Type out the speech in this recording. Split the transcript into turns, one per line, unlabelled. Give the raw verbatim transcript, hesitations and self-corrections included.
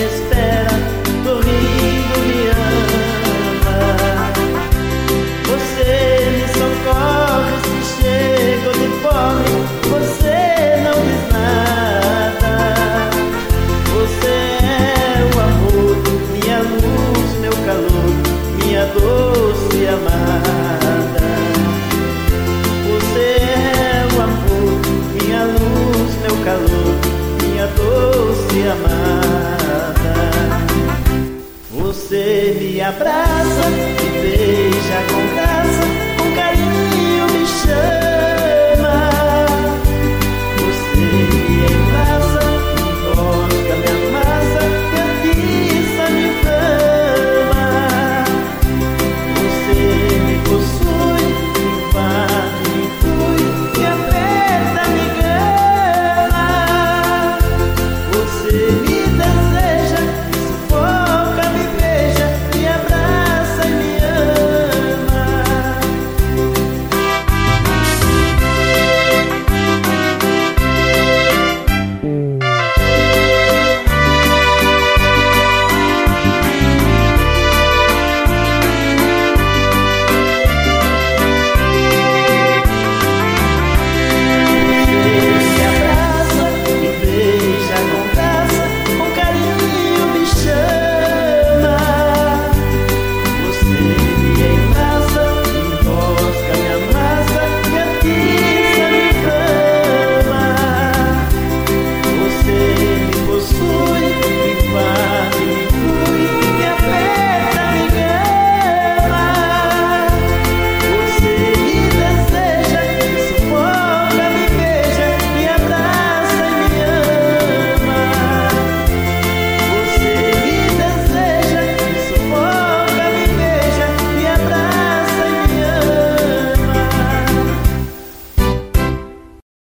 espera, sorrindo me ama. Você me socorre se chego de fome, você não diz nada. Você é o amor, minha luz, meu calor, minha doce amada. Você é o amor, minha luz, meu calor, minha doce amada. Você me abraça